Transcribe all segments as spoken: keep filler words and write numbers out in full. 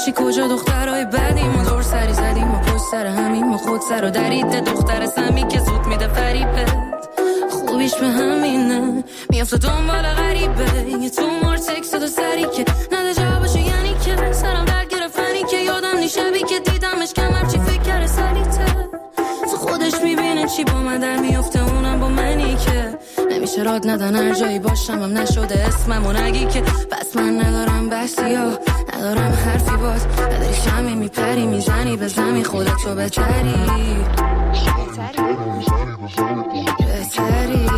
چی کجا دخترای بدی ما دور سری زدیم ما پشت سر همین ما خود سر و دریده دختر سمی که زود میده فریبه خوبیش به همینه میافته دنبال غریبه یه تو مار تکست دو سری که نده جوابشو یعنی که سرم درد گرفتنی که یادم نیشبی که دیدمش کمر چی فکر کرده سلیته تو خودش میبینه چی با من در میافته اونم با منی که نمیشه راد ندن هر جایی باشم هم نشده اسممو نگی که بس من ندارم بحثی ها ندارم حرفی باز نداری شمی میپری میزنی به زمین خودتو بتری بتری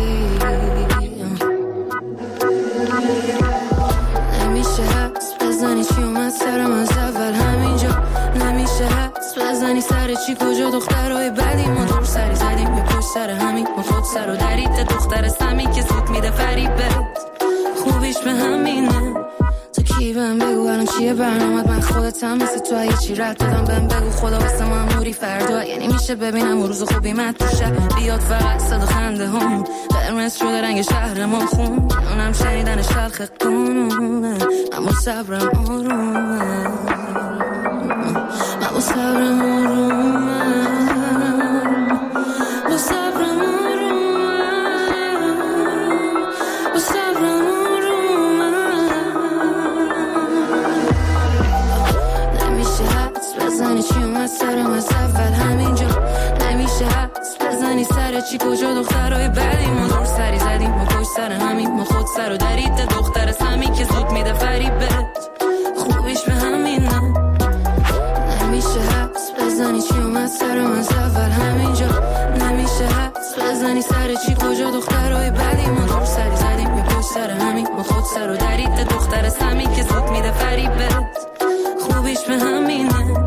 نمیشه حدس بزنی چی اومد سرم از اول همینجا نمیشه حدس بزنی سر چی کجا دخترهای بدی ما دور سری زدیم به پشت سر همین ما خود سر و دریده دختر سمی که زود میده فریبت خوبیش به همینه تو کی بهم بگو الان چیه برنامت من خودتم مثل تو اگه چی رد دادم بهم بگو خدا واسه من موری فردا یعنی میشه ببینم روز خوبی مد تو شهر بیاد فقط صدا خنده هم قرمز شده رنگ شهر ما خون اونم شنیدن شلخ قانونه اما صبرم آرومه اما صبرم آرومه با صبرم آرومه با صبرم آرومه نمیشه حدس بزنی چی اومد سرم از اول همینجا نمیشه حدس بزنی سر چی کجا دخترهای بدی ما دور سری زدیم ما پشت سر همین ما خود سر و دریده دختر سمی که زود میده فریبت خوبیش به همینه نمیشه حدس بزنی چی اومد سرم از اول همینجا نمیشه حدس بزنی سر چی کجا دخترهای بدی ما دور سری زدیم یه پشت سر همین ما خود سر و دریده دختر سمی که زود میده فریبت خوبیش به همینه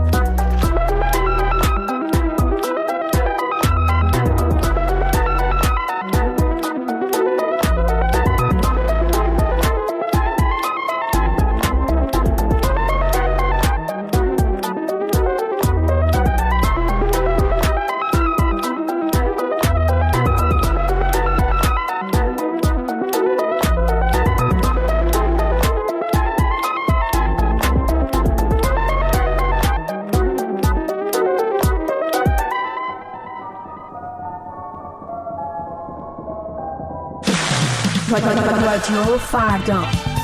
رادیو فردا.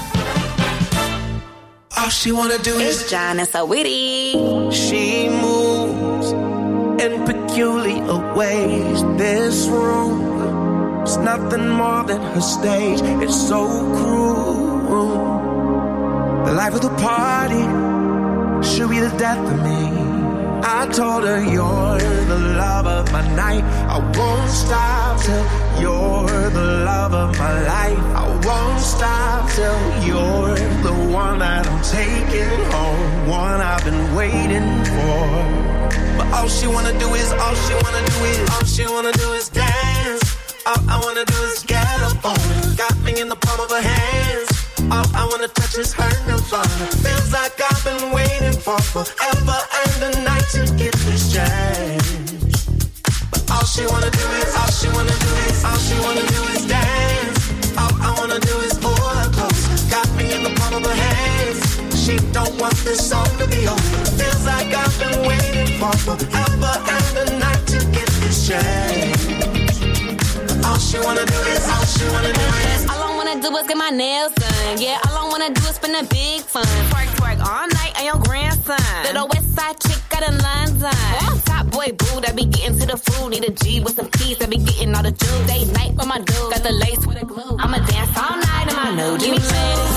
All she wanna do is Jana Sawiri. She moves in peculiar ways. This room is nothing more than her stage. It's so cruel. The life of the party should be the death of me. I told her you're the love of my night. I won't stop till you're the love of my life. I won't stop till you're the one that I'm taking home, one I've been waiting for. But all she wanna do is, all she wanna do is, all she wanna do is dance. All I wanna do is get up on it. Got me in the palm of her hands. All I wanna touch is her nirvana. Feels like I've been waiting for forever and a night to get this chance. But all she wanna do is, all she wanna do is, all she wanna do is dance. All I wanna do is pull her close. Got me in the palm of her hands. She don't want this song to be over. Feels like I've been waiting for forever and a night to get this chance. All she wanna do is, all she wanna do is, all I wanna do is get my nails done. Yeah, all I wanna do is spend a big fun. Twerk, twerk all night on your grandson. Little west side chick got a London. Oh, top boy boo that be getting to the food. Need a G with some keys that be getting all the juice. Date night with my dude. Got the lace with a glue. I'ma dance all night in my new jeans.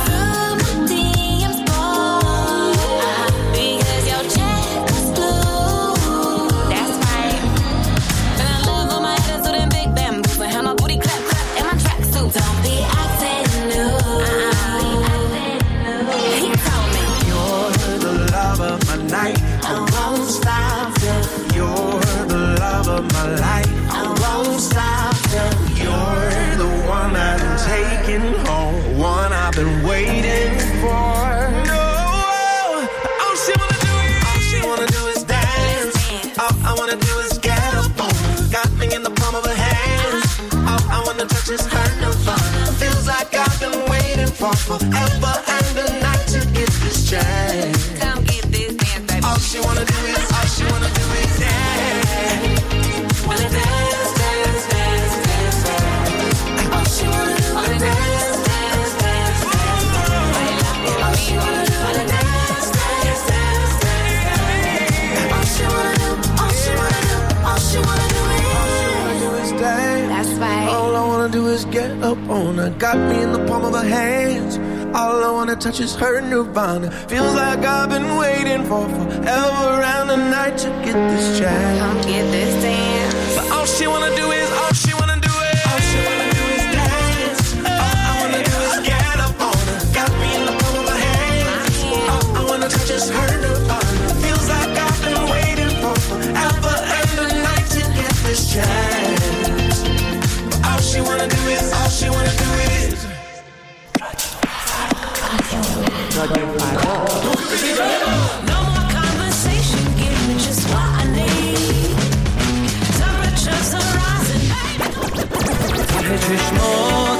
Because your check was blue. That's right. And I love on my attitude and big bamboo. And my booty clap clap and my tracksuit. Don't be acting new. He told me you're the love of my night. I won't stop till you're the love of my life. I won't stop till you're the one that I'm taking home, one I've been waiting for. No, all she wanna do is, all she wanna do is dance. All I wanna do is get up on her. Got me in the palm of her hands. All I wanna touch is her nirvana. Feels like I've been waiting for forever and a night to get this chance. Come get this. she wanna do is, all she wanna do is dance. Wanna dance, dance, dance, dance, dance. All she wanna do is dance, dance, dance, dance, dance. All she wanna do is dance, dance, dance, dance. All she wanna do, all she wanna do, all she wanna do is, all she wanna do is dance. That's right. All I wanna do is get up on her, got me in the palm of her hands. All I wanna touch is her nirvana. Feels like I've been waiting for forever around the night to get this chance. Come get this dance. But all she wanna do is, all she wanna do is, all she wanna do is dance. All I wanna do is get up on her, got me in the palm of her hands. All I wanna touch is her nirvana. Feels like I've been waiting for forever and the night to get this chance. But all she wanna do is, all she wanna do is. No more conversation, give me just what I need. Temperatures are rising. ته چشمات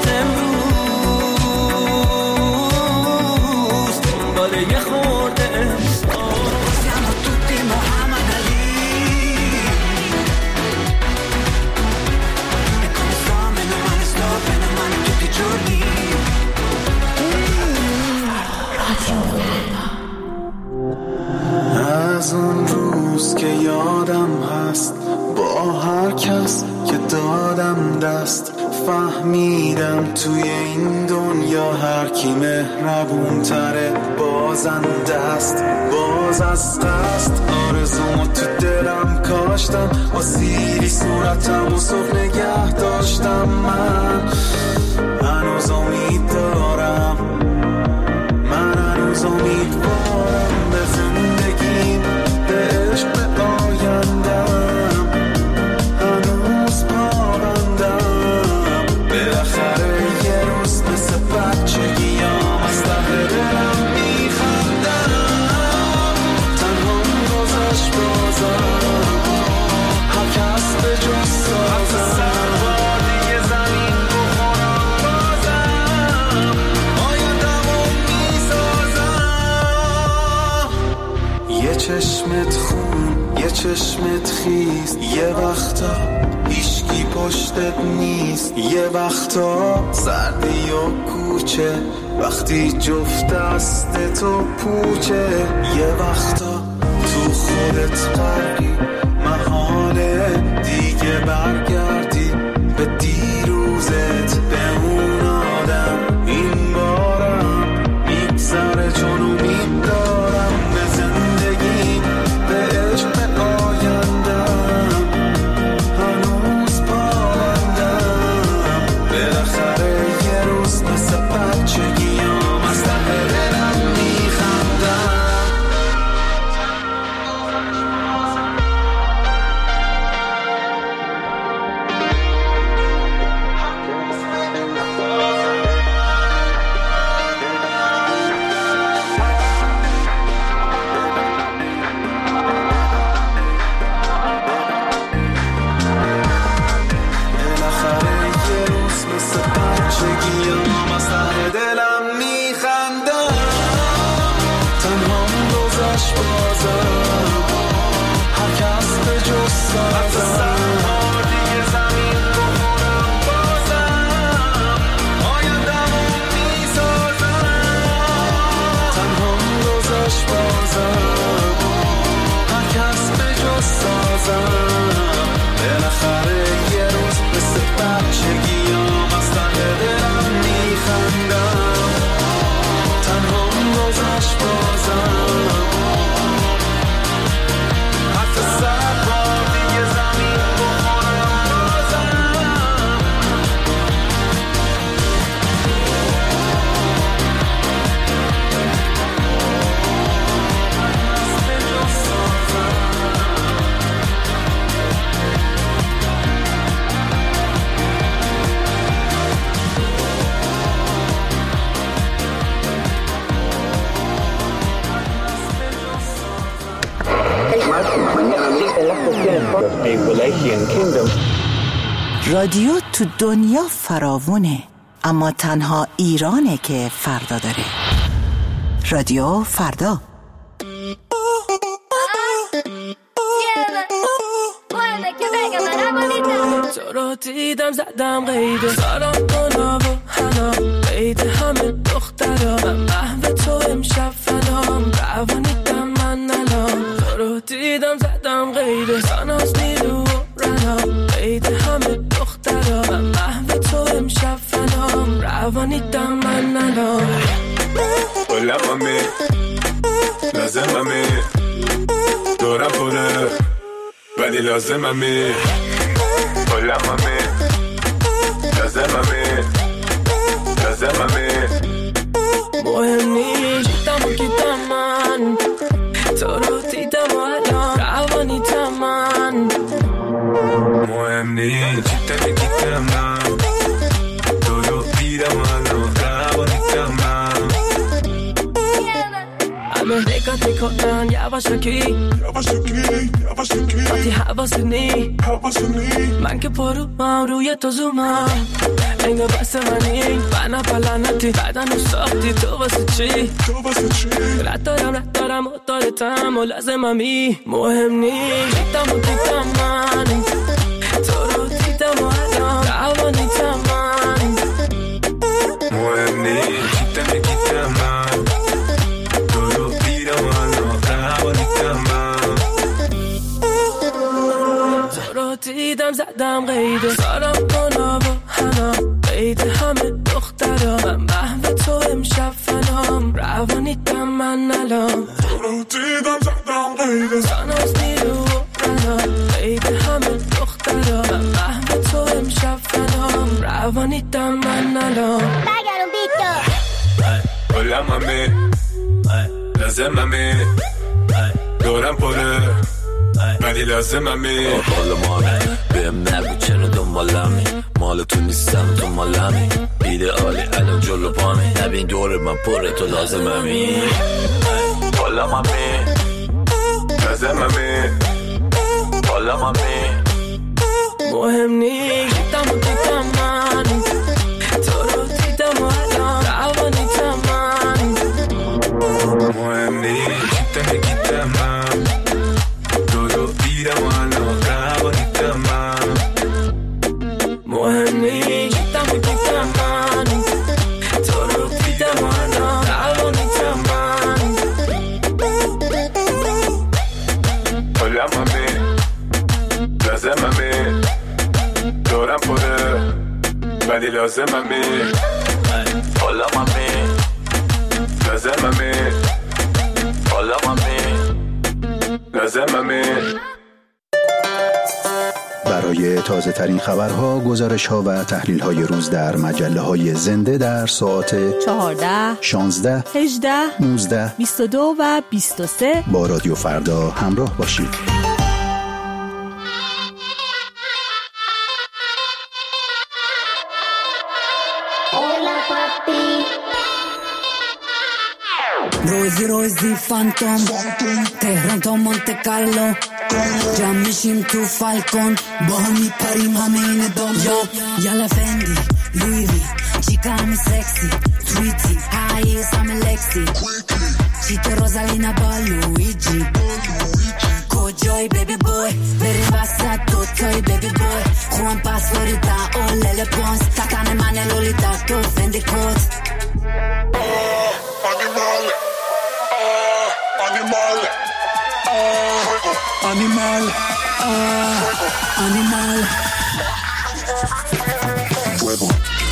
امروز دنبال یه خورده siamo tutti Muhammad Ali. E come sto, meno male sto, meno male tutti i giorni. از اون روز که یادم هست با هر کس که دادم دست فهمیدم توی این دنیا هر کی مهربون تره بازنده است باز از قصد آرزومو تو دلم کاشتم با سیری صورتم و صبح نگه داشتم من هنوز امید دارم من هنوز امیدوارم به زندگیم به عشق به آیندم هنوز پابندم بالاخره یه روز مثل بچگیام از ته دلم میخندم تنها گذشت بازم هر کس به جز سازم چشمت خون یه چشمت خیز یه وقتا هیچکی پشتت نیست یه وقتا سردی و کوچه وقتی جفت دست تو پوچه یه وقتا تو خودت غرقی محاله دیگه برگردی به دیروزت به اون آدم این بارم میگذره چون امید دارم به زندگی به عشق به آیندم هنوز پابندم بالاخره یه روز مثل بچگیام از ته دلم میخندم رادیو تو دنیا فراوونه، اما تنها ایرانه که فردا داره. رادیو فردا. تو رو دیدم زدم قیده سارا گناه و حنا قیده همه دخترا من محو تو امشب فنام روانیدم من الان تو رو دیدم زدم قیده ساناز نیرو و رنا قیده همه دخترا من محو تو امشب فنام روانیدم من الان Hola mami, لازممی دورم پره ولی لازممی Hola mami, لازممی لازممی مهم نیست دیدم و گیدم من تو رو دیدم و الان روانیدم من مهم نیست دیدم و گیدم من تو رو دیدم و الان روانیدم من همه نگات میکنن یواشکی وقتی حواسنی من که پروم روی تو زومم انگا بس منی بنا پلنتی بدن و ساختی تو واسه چی رد دارم رد دارم و دارتم و لازممی مهم نیست دیدم و دیدم من تو رو دیدم و الان روانیدم من مهم نیست دیدم و دیدم من تو رو دیدم و الان روانیدم من تو رو دیدم زدم قیده سارا گناه و حنا قیده همه دخترا من محو تو امشب فنام روانیدم من الان تو رو دیدم زدم قیده ساناز نیرو و رنا قیده همه دخترا من محو تو امشب فنام روانیدم من الان Hola mami, لازممی دورم پره ولی لازممی حالا مامی بهم نگو چرا دنبالمی مال تو نیستم تو مالمی ایدئالی الان جلو پامی نبین دور من پره تو لازممی حالا مامی لازممی حالا مامی مهم نیست دیدم و دیدم من تو رو دیدم و الان روانیدم من مهم نیست دیدم و دیدم من تو رو دیدم و الان روانیدم من مهم نیست دیدم و دیدم من تو رو دیدم و الان روانیدم من Hola mami, لازممی دورم پره ولی لازممی حالا مامی لازممی حالا مامی لازممی برای تازه ترین خبرها، گزارش ها و تحلیل های روز در مجله های زنده در ساعت چهارده، شانزده، هجده، نوزده، بیست و دو و بیست و سه با رادیو فردا همراه باشید. روزی روزی فانتوم تهران تا مونت کارلو جمع میشیم تو فالکون با هم میپریم همه این دنیا یالا فندی لویوی چیکا همه سکسی تویتی هاییز همه لکسی چیتو روزالینا با لویجی کجای بیبی بوی بریم وسط دوتای بیبی بوی خوان پاسوری تا اولل پونس تاکن من لولیتا تو فندی کت Animal, ah, animal, ah, animal. Fuego.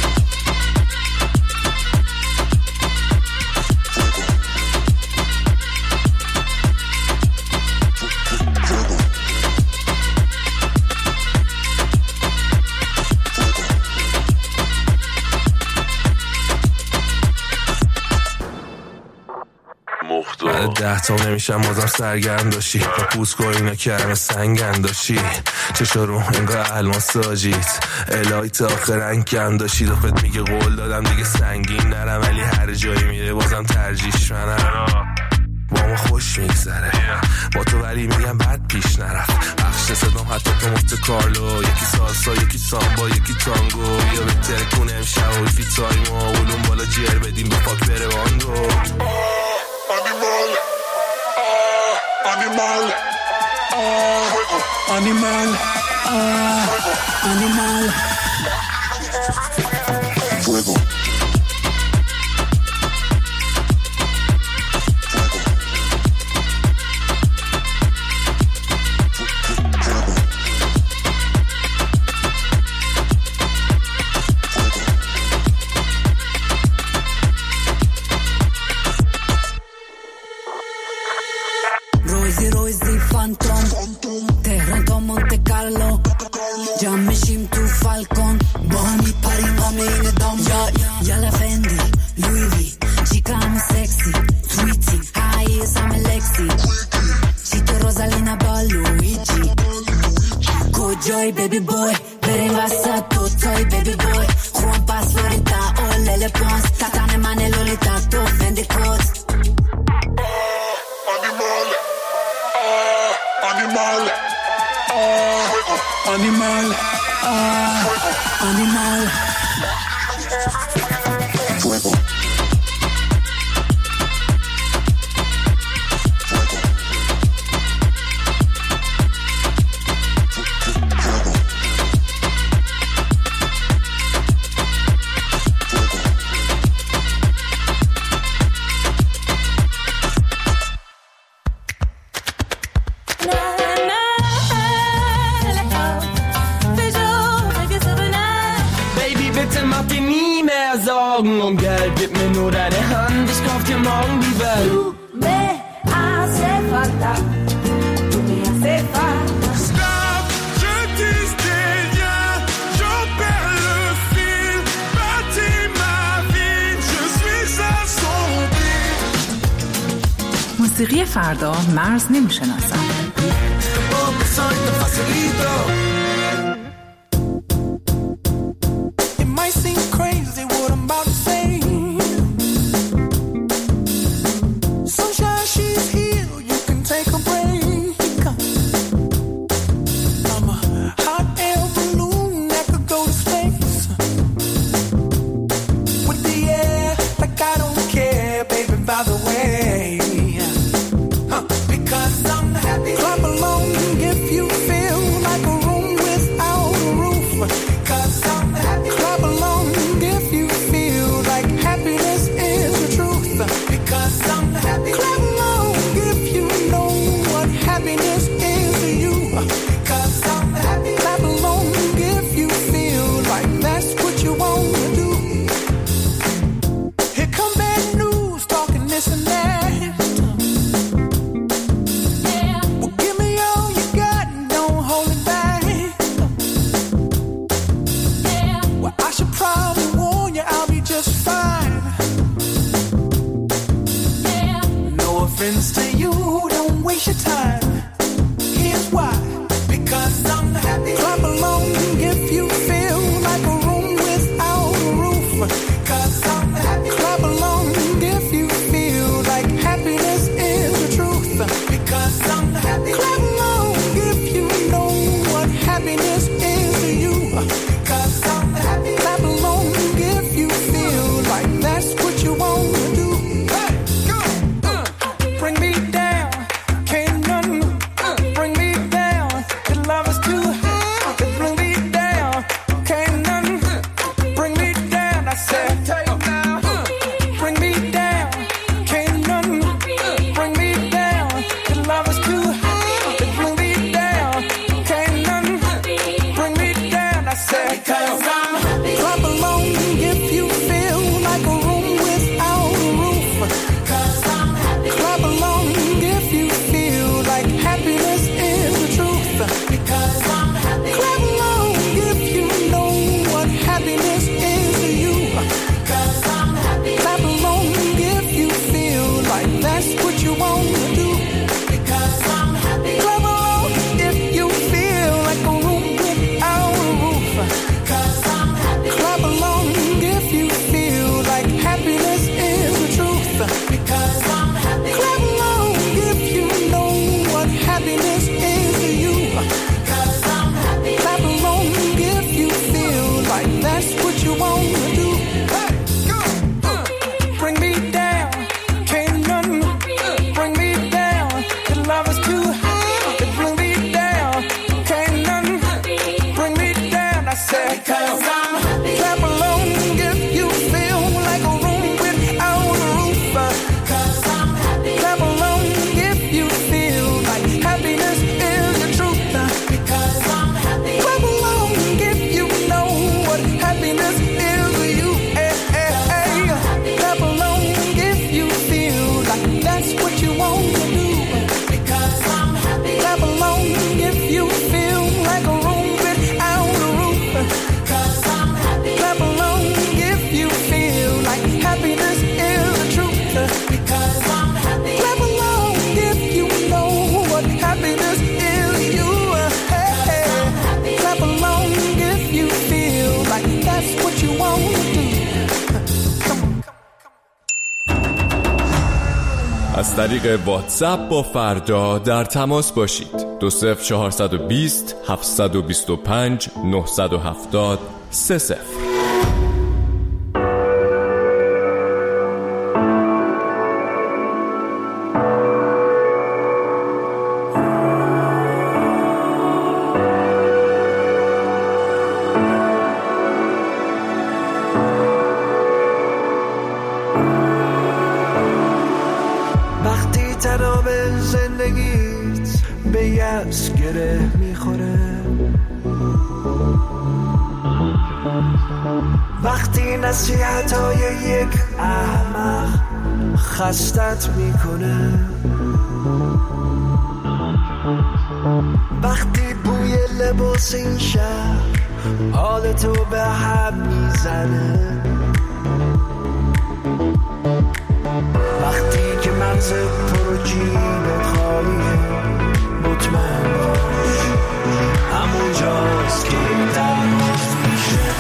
بعد ده تا نمیشم بازم سرگرم داشتی با پوست کورینا کرم سنگن داشتی چشا رو انگاه الماس ساجیت الهی تا آخر انکم داشتی دفت میگه قول دادم دیگه سنگین نرم ولی هر جایی میره بازم ترجیش منم با ما خوش میگذره با تو ولی میگم بد پیش نرفت بخش صدام حتی تو مفت کارلو یکی سالسا یکی سامبا یکی تانگو یا بهتره کنه امشب و فی تایم و علوم بالا جیر بدیم به پاک بره وانگو Animal, ah, animal, ah, animal, ah, Animal. Fuego. روزی روزی فانتوم تهران تا مونته کارلو جمع میشیم تو فالکون با هم میپریم همه این دام یا یالا فندی لوی وی چیکا همه سکسی تویتی هاییز همه لکسی چیتو روزالینا با لویجی کجای بیبی بوی بریم وسط دوتای بیبی بوی خوان پاس فلوریدا او لیل پونس تاتانه منه لولیتا تو فندی کوز Animal, ah, animal, ah, animal, fuego. Um Geld, gib mir nur deine Hand, ich kauf dir morgen die Welt. Tu me hace falta, tu me hace falta. Stop, je dis des liens, j'en perds le fil. Bâti ma vie, je suis à son pied. موسیقی فردا مرز نمیشناسم. It might seem crazy what I'm about to say. Sunshine, she's here, you can take a break. I'm a hot air balloon that could go to space. With the air, like I don't care, baby, by the way. Huh, because I'm the happy از طریق واتساپ با فردا در تماس باشید. دو صفر چهارصد و بیست هفتصد و بیست و پنج نهصد و هفتاد سه صفر. وقتی نصیحتای یک احمق خستت میکنه، وقتی بوی لباس این شهر حالتو به هم میزنه، وقتی که مغز پرو جیبت خالیه، مطمئن باش همونجاست که درماز میشه.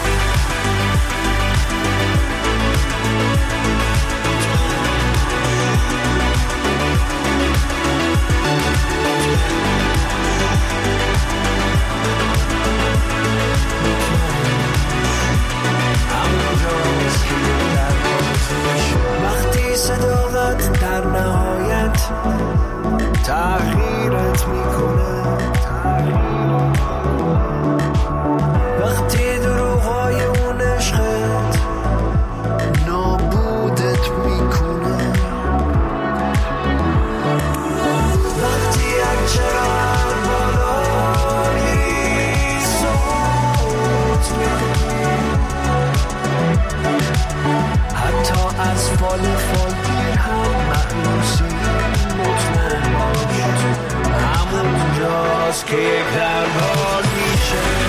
وقتی صداقت در نهایت تغییرت میکنه، وقتی دروغای اون عشقت نابودت میکنه، وقتی هرچرا بالایی صوت میکنی، حتی از فال فالگیر هم معنوسی، مطمئن باش همون جاست که یک دربار میشه.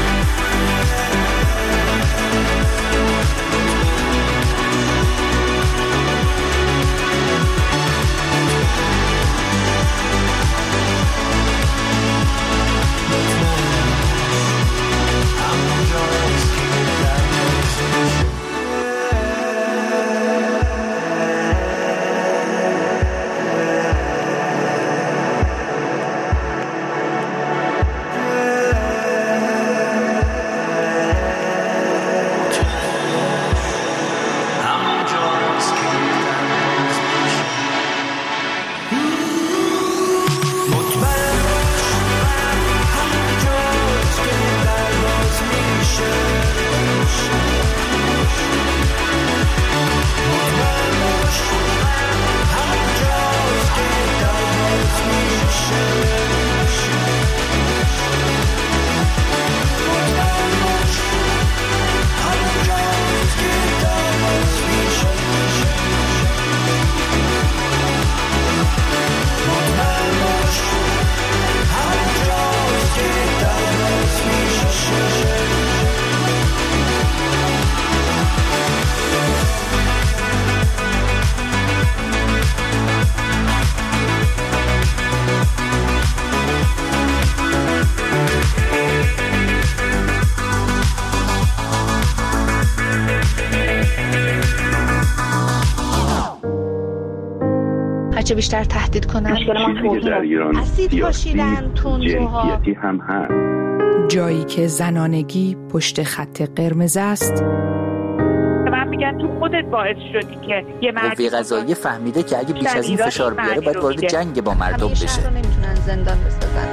چه بیشتر تهدید کنن اسید پاشیدن تندروها هم هست. جایی که زنانگی پشت خط قرمز است. من میگن تو خودت باعث شدی که یه مردی قوه قضاییه فهمیده که اگه بیش از این فشار بیاره باید وارد جنگ با مردم بشه. همیشه نمیتونن زندان بسازن.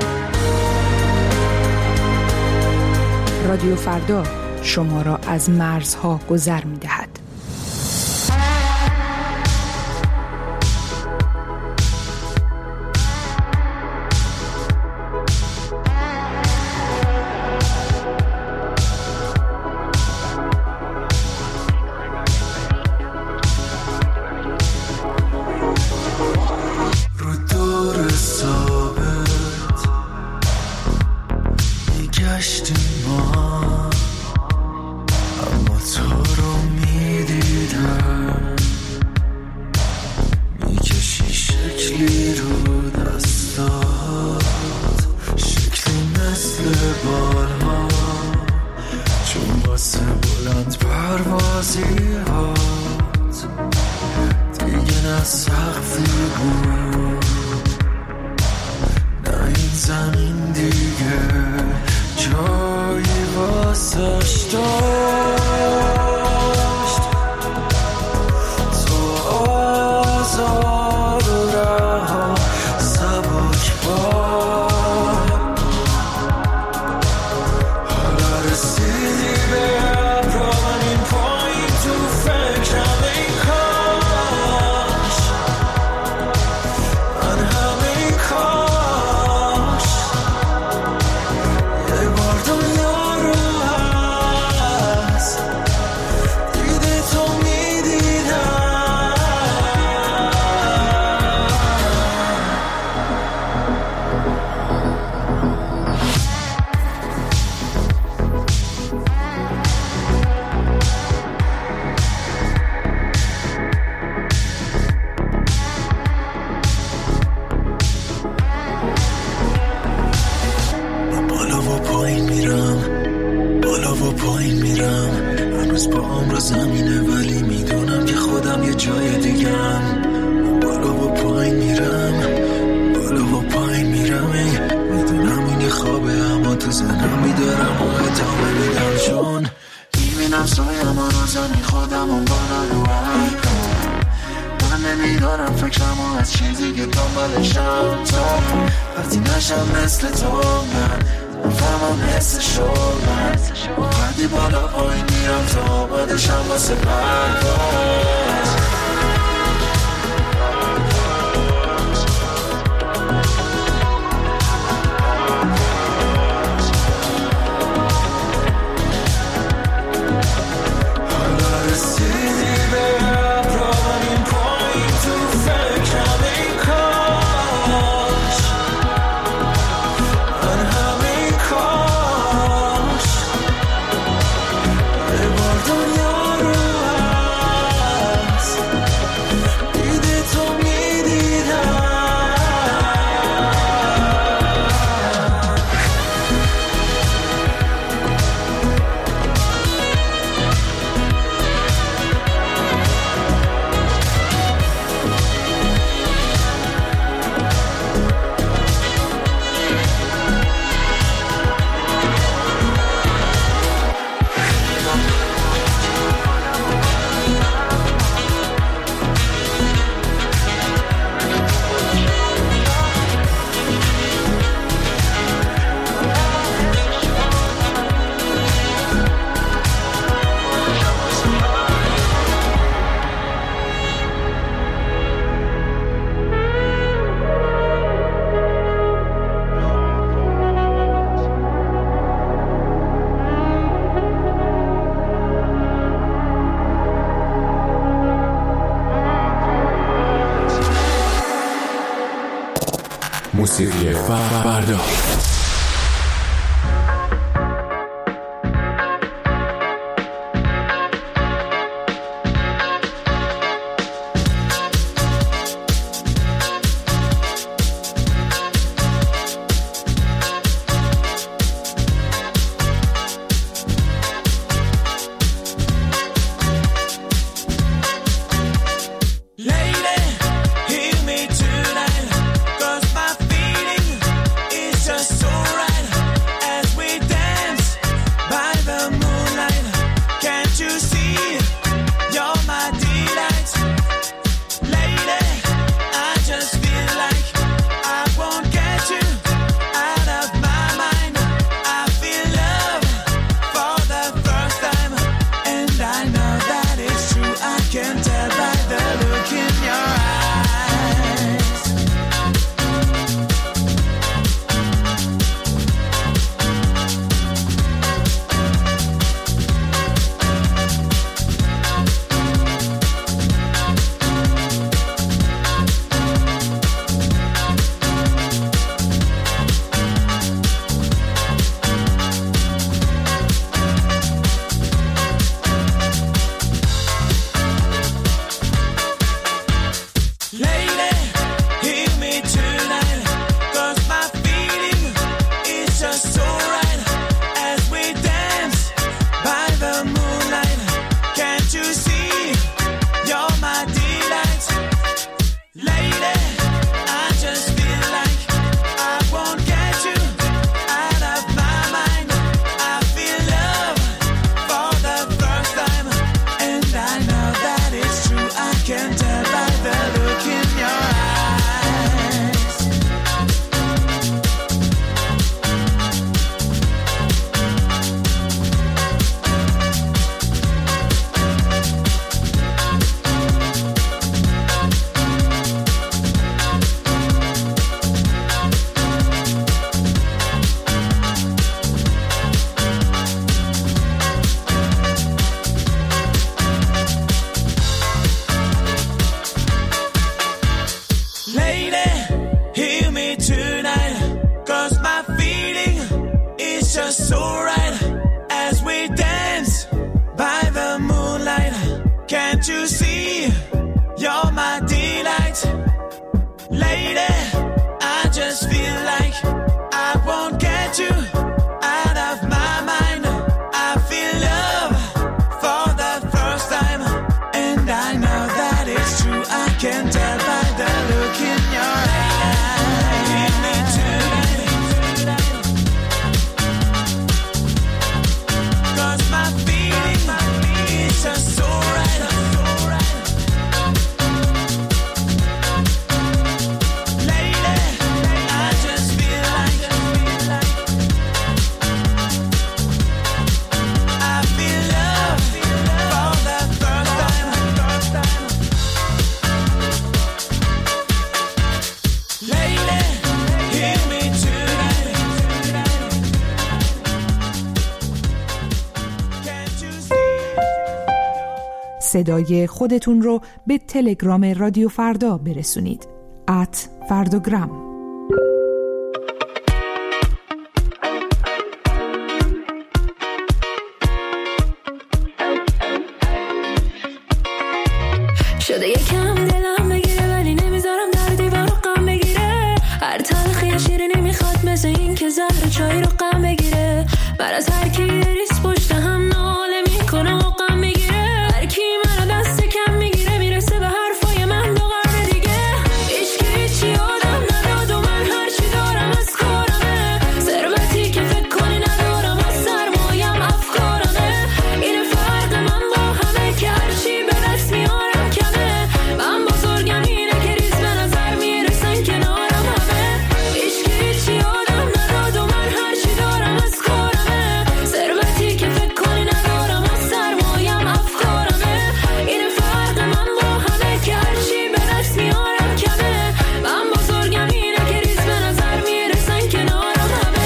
رادیو فردا شما را از مرزها گذر میدهد. نه سقفی بود، نه این زمین دیگه جایی واسش داشت. تو آزاد و رها سبک بار، حالا رسیدی به ابرا من این پایین تو فکرم ای کاش، من همه ای کاش یه بار دنیا رو از دیده تو میدیدم. من بالا و پایین میرم، بالا و پایین میرم، هنوز با عمر زمینه ولی میدونم که خودم یه جای دیگم. من بالا و پایین میرم، بالا و پایین میرم، ای میدونم این یه خوابه اما تو ذهنم میدارم و ادامه میدم، چون میبینم سایم و روزانی خودم اون بالا رو هم. من نمیدارم فکرمو از چیزی که دنبالشم، تا وقتی نشم مثل تو من نفهمم حس شد. من وقتی بالا پایین میرم تا آبادشم واسه پرواز. حالا رسیدی به ابرا من این پایین تو فکرم ای کاش، من همه ای کاش یه بار دنیا رو از دیده تو میدیدم. موسیقی فردا. Just get you out of my mind. I feel love for the first time, and I know that it's true. I can tell by the look in your eyes. Give me tonight, 'cause my feeling is just so right. صدای خودتون رو به تلگرام رادیو فردا برسونید. ات فردوگرام. شده یکم دلم بگیره ولی نمیذارم در دیوار رو غم بگیره. هر تلخی شیرینی میخواد مثل این که زهر چای رو غم بگیره. بر از هر کی ریس پشت هم ناله میکنه و غم میگیره. هر کی منو دست کم میگیره میرسه به حرفای من دو قرن دیگه. هیچ کی هیچی آدم نداد و من هر چی دارم از کارمه. ثروتی که فکر کنی ندارم از سرمایم افکارمه. این فرق من با همه که هر چی به دست میارم کمه. من بزرگم اینه که ریز به نظر میرسن کنارم همه. هیچ کی هیچی آدم نداد و من هر چی دارم از کارمه. ثروتی که فکر کنی ندارم از سرمایم افکارمه. این فرق من با همه که هر چی به دست میارم کمه. من بزرگم اینه که ریز به نظر میرسن کنارم همه.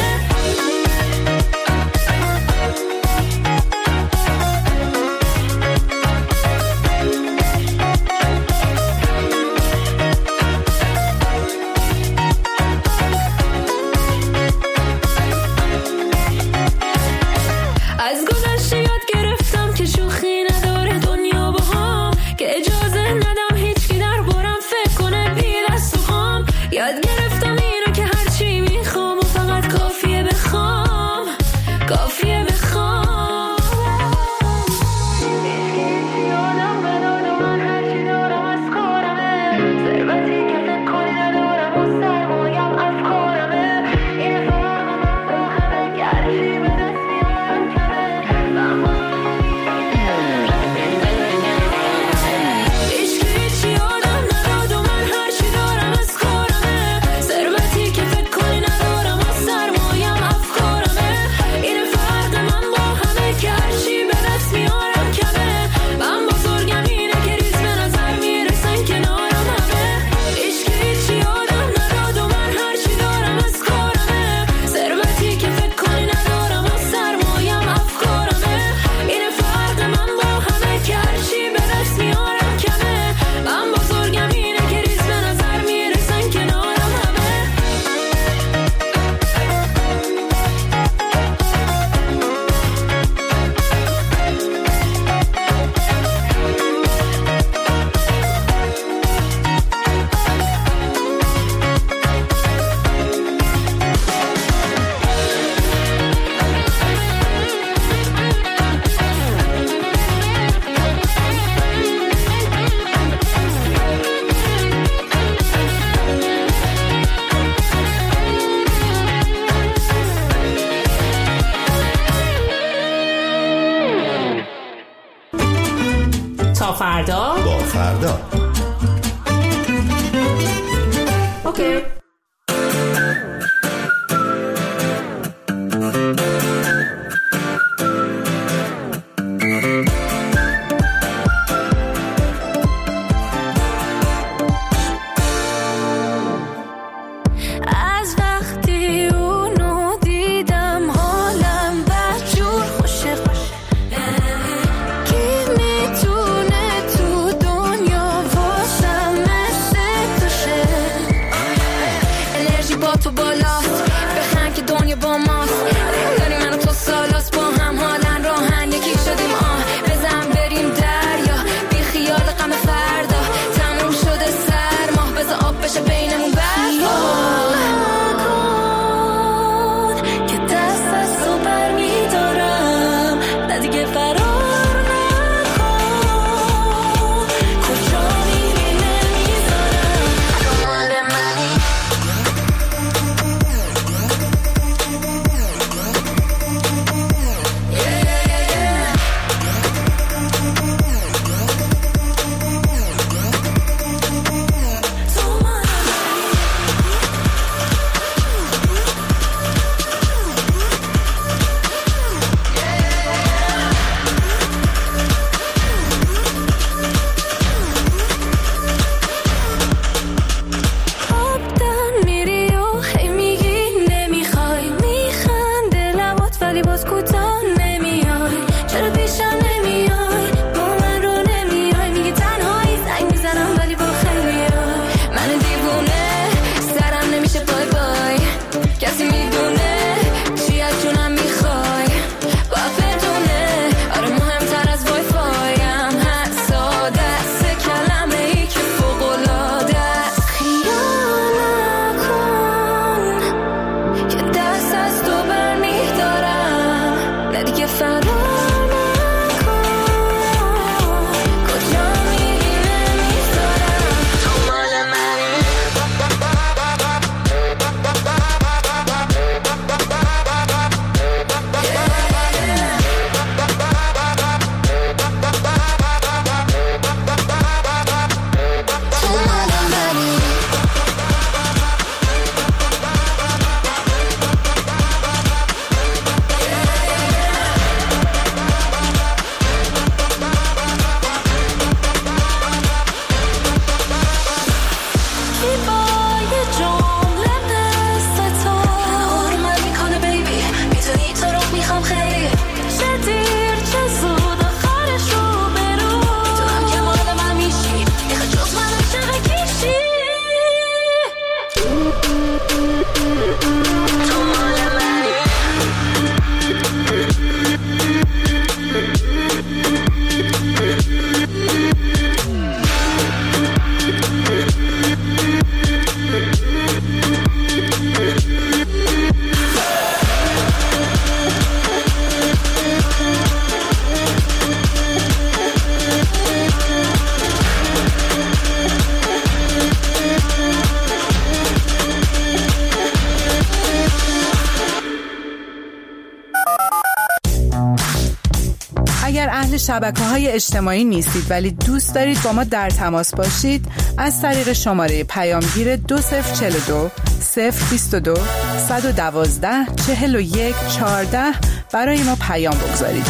از گذشته یاد گرفتم که شوخی نداره دنیا با هم. که اجازه ندم هیچکی در بارم فکر کنه بی دست و خام. یاد گرفتم اینو که هرچی میخوام و فقط کافیه بخوام. کافیه بخوام. هیچکی آدم نداد و من هرچی دارم از کارمه. ثروتی که فکر کنی ندارم و سرمایم افکارمه. این فرق من با همه که هرچی به دست میارم کمه. من هیچکی هیچی آدم نداد و من هرچی دارم از کارمه. ثروتی که فکر کنی ندارم و سرمایم افکارمه. این فرق من با همه که هرچی به دست میارم کمه. من بزرگم اینه که ریز به نظر میرسن کنارم همه. هیچکی هیچی آدم نداد و من هرچی دارم از کارمه. ثروتی که فکر کنی ندارم و سرمایم افکارمه. این فرق من با همه که هرچی به دست میارم کمه. من بزرگم اینه که ریز به نظر میرسن کنارم همه. تا فردا با فردا. اوکی. از وقتی اونو دیدم حالم بدجور خوشه. کی میتونه تو دنیا واسم مثل تو شه. انرژی با تو بالاست بخند که دنیا با ماست. داری منو تو سالاست با هم حالن راهن یکی شدیم. آه بزن بریم دریا بی خیال غم فردا. تموم شده سرما بذار آب بشه بینمون برد. که اگر اهل شبکه‌های اجتماعی نیستید ولی دوست دارید با ما در تماس باشید، از طریق شماره پیامگیر دو صفر چهل و دو صفر بیست و دو صد و دوازده چهل و یک چهارده برای ما پیام بگذارید.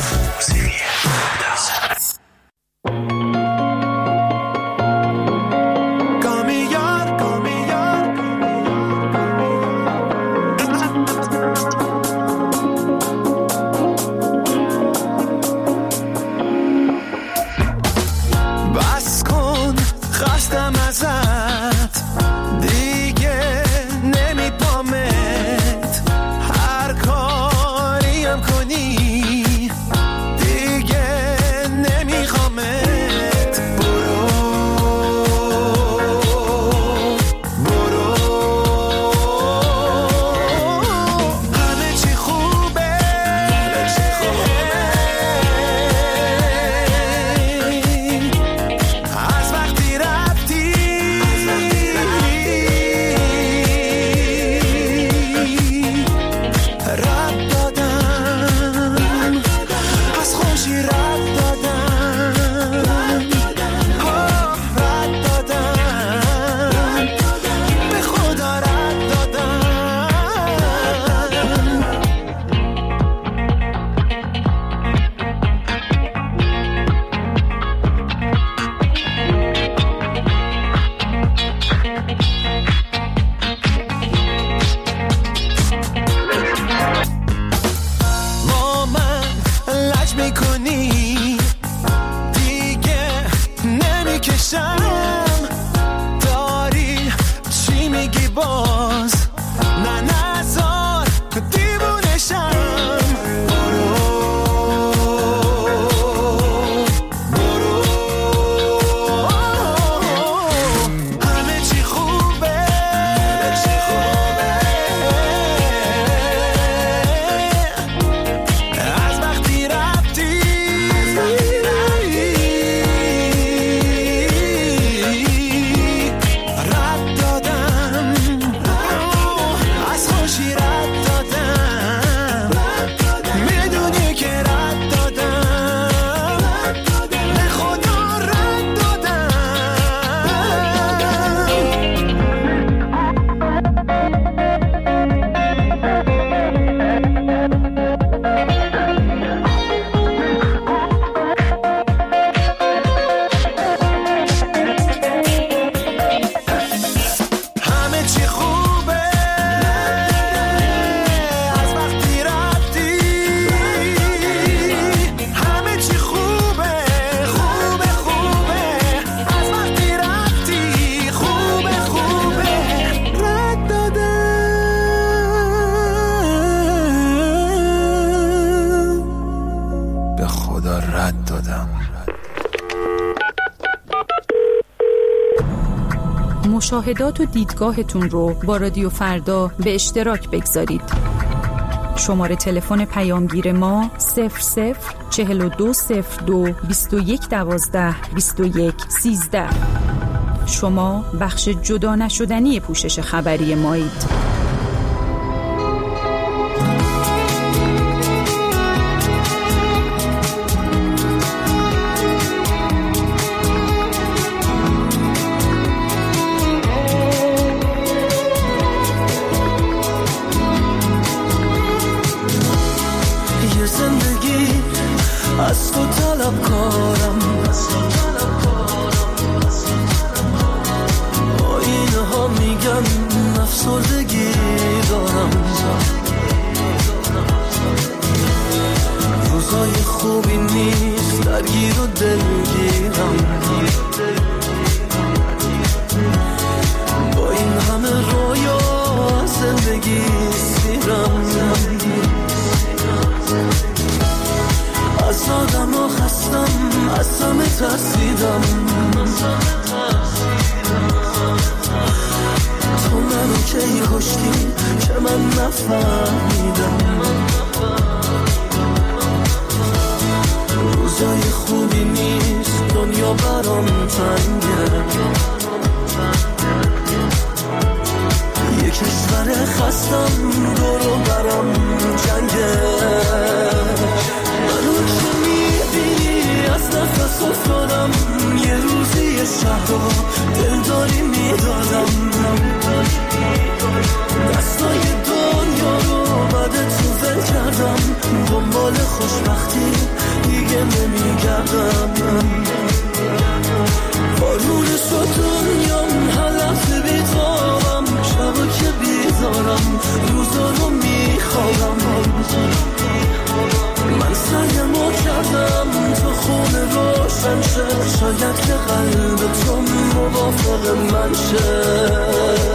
مشاهدات و دیدگاهتون رو با رادیو فردا به اشتراک بگذارید. شماره تلفن پیامگیر ما صفر صفر چهل و دو صفر دو بیست و یک دوازده بیست و یک سیزده. شما بخش جدا نشدنی پوشش خبری مایید. از تو طلب کارم آینه ها میگن افسردگی دارم روزای خوبی نیست درگیر و دلگیرم با این همه رویا زندگی سیرم از آدم ها خستم از همه ترسیدم تو منو کی کشتی که من نفهمیدم روزای خوبی نیست دنیا برام تنگه یه کشور خستم دورو برام جنگه منو که میبینی خوشبختی دیگه نمیگردم بارون شد دنیام حلف بیتابم شبا که بیدارم روزا رو میخوابم من سعیمو کردم تو خونه روشن شه شاید که قلب تو موافق من شه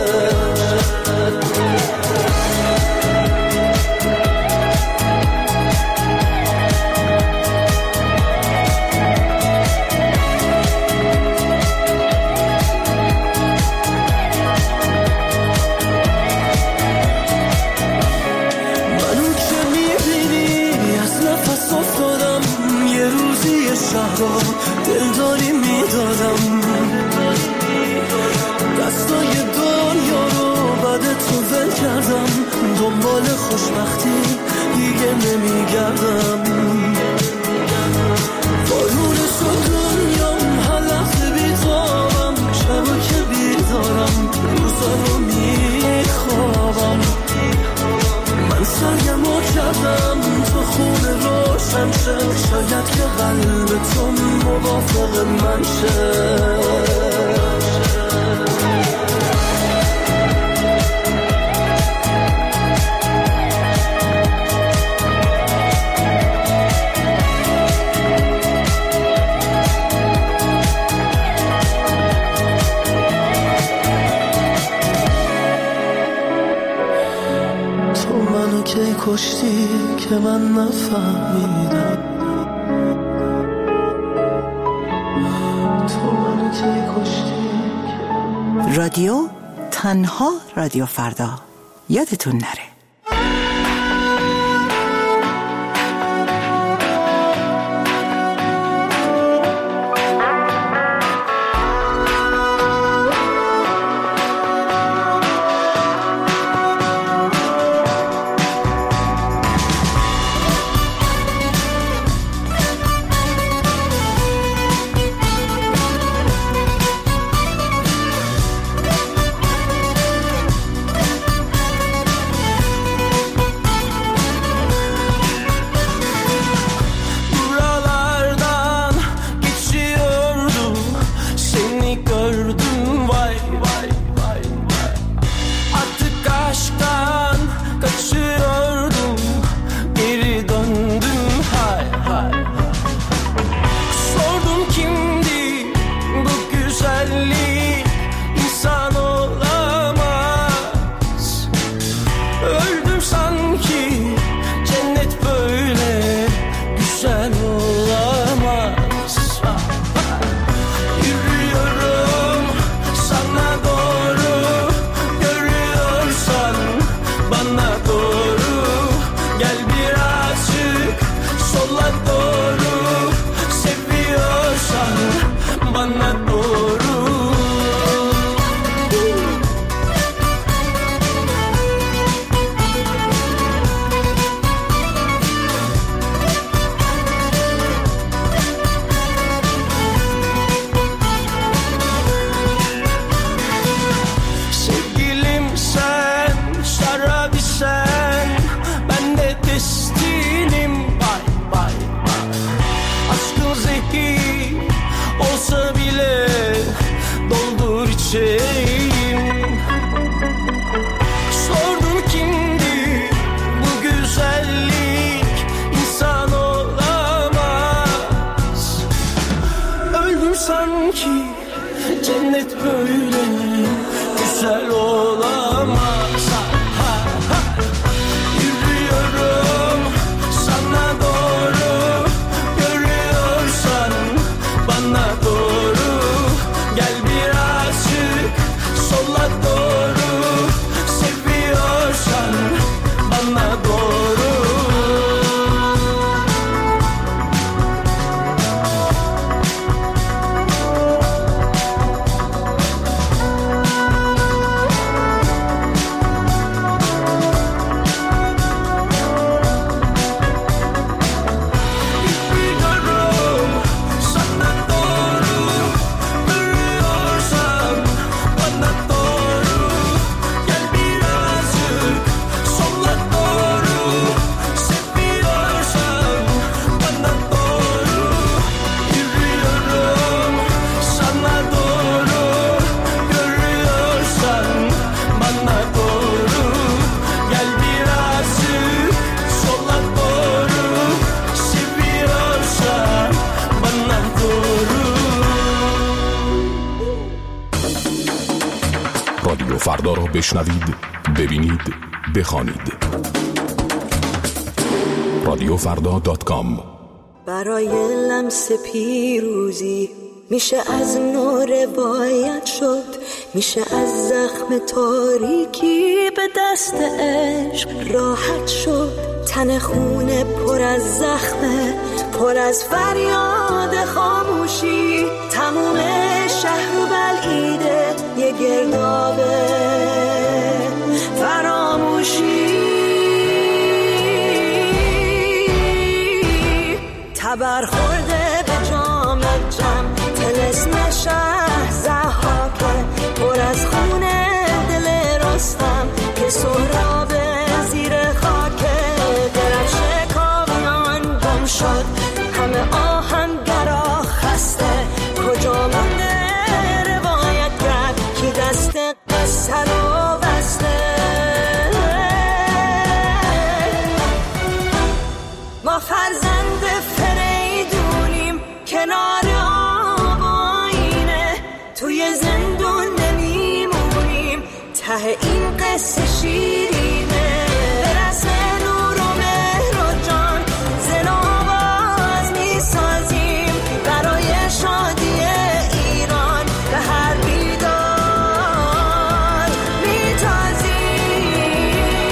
دلداری میدادم دستای دنیا رو بعد تو ول کردم دنبال خوشبختی دیگه نمیگردم بارون شد دنیام هر لحظه بیتابم شبا که بیدارم روزا رو میخوابم من سعیمو کردم تو خونه روشن شه شاید که قلب تو موافق من شه کی کشتی که من نفهمیدم تو منو کی کشتی رادیو تنها رادیو فردا یادتون نره بشنوید، ببینید، بخوانید. رادیو فردا دات کام. برای لمس پیروزی میشه از نو روایت شد، میشه از زخم تاریکی به دست عشق راحت شد. تن خونه پر از زخمه، پر از فریاد خاموشی، تموم شهر و بلعیده یه گردابه فراموشی. تبر خورده به جام جم، تلسم شهر زحاکه، پر از خونه دل رستم که سهراب زیر خاکه. درفش کامیان گم شد، همه آهنگرا خسته، کجا مونده روایت کرد کی دست قصه رو بسته. ما فرزند فریدونیم کنار آب آینه، توی زندون نمیمونیم، ته این قصه شیرینه. برس نور و مهر و جان زن و آواز میسازیم، برای شادی ایران به هر بیدار میتازیم.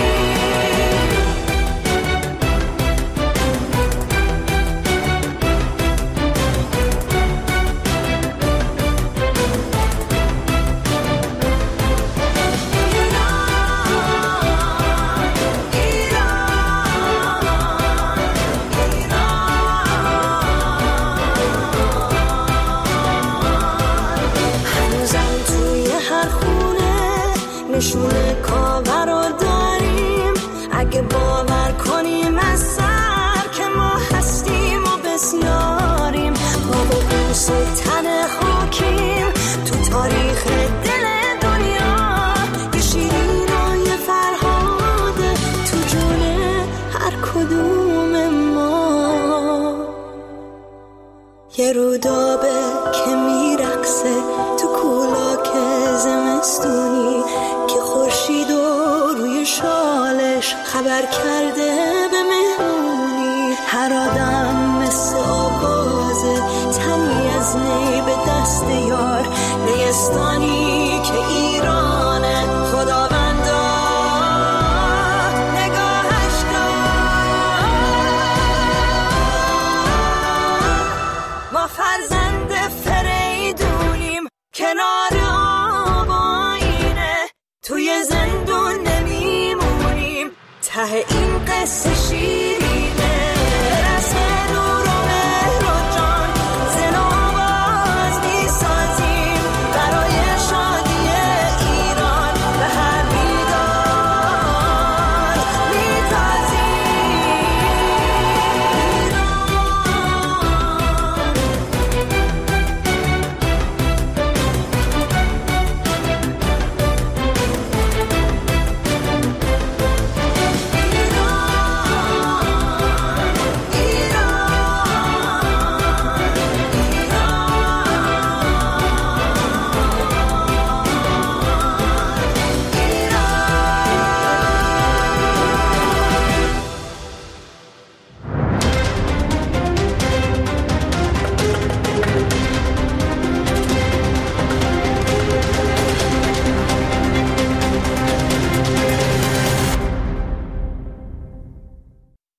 نشونه کاور رو داریم، اگه باور کنیم از سر که ما هستیم و بسیاریم. ما با بوس و تن خاکیم تو تاریخ دل دنیا، یه شیرین و یه فرهاده تو جون هر کدوم ما. یه رودابه